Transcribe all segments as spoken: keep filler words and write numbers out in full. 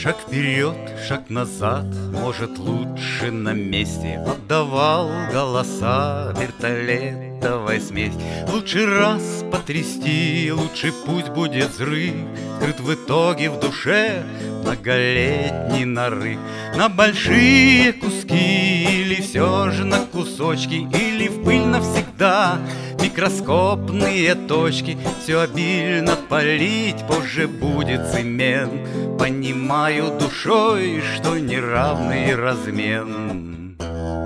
Шаг вперед, шаг назад, может, лучше на месте. Отдавал голоса вертолетовая смесь. Лучше раз потрясти, лучше пусть будет взрыв. Скрыт в итоге в душе многолетний нарыв. На большие куски или все же на кусочки, или в пыль навсегда. Микроскопные точки, все обильно полить, позже будет цемент. Понимаю душой, что неравный размен.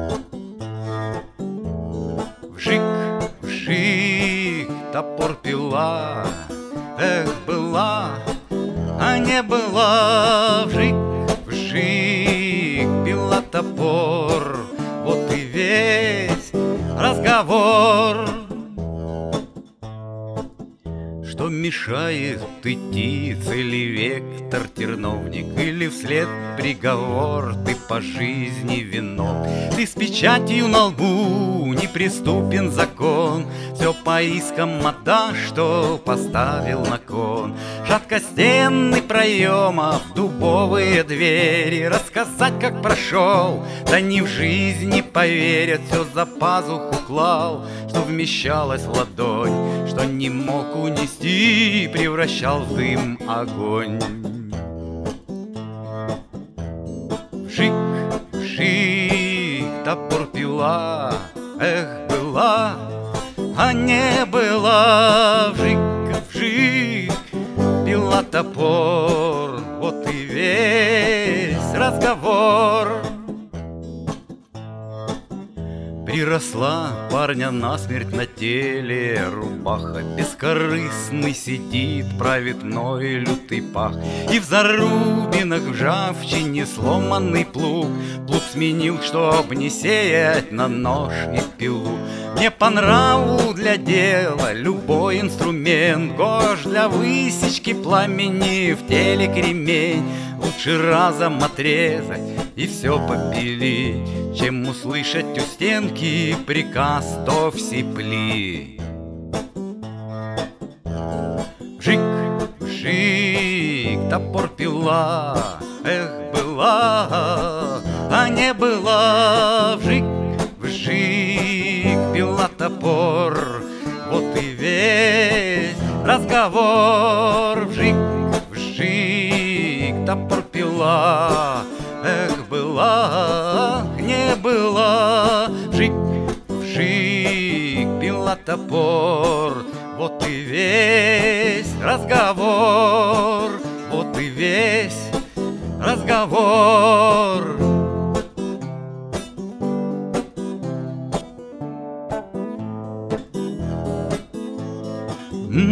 Вжик, вжик, топор пила, эх, была, а не была. Вжик, вжик, пила топор, вот и весь разговор. Что мешает идти целевектор терновник, или вслед приговор, ты по жизни виновен. Ты с печатью на лбу, неприступен закон. Все по искам отдашь, что поставил на кон. Шаткостенный проемов, дубовые двери. Рассказать, как прошел, да не в жизни поверят. Все за пазуху клал, что вмещалось в ладонь, что не мог унести, превращал в дым огонь. Вжик, вжик, топор пила, эх, была, а не была. Вжик, вжик, пила топор, вот и весь разговор. Приросла парня насмерть на теле рубаха, бескорыстный сидит, правит мной лютый пах. И в зарубинах в ржавчине сломанный плуг. Плуг сменил, чтоб не сеять на нож и пилу. Мне по нраву для дела любой инструмент. Гож для высечки пламени в теле кремень. Лучше разом отрезать и все попилить, чем услышать у стенки приказ то всипли. Вжик, вжик, топор пила, эх, была, а не была. Вжик, вжик, пила топор, вот и весь разговор. Вжик, вжик, топор пила, эх, была, не была. Вжик, вжик, пила топор, вот и весь разговор, вот и весь разговор.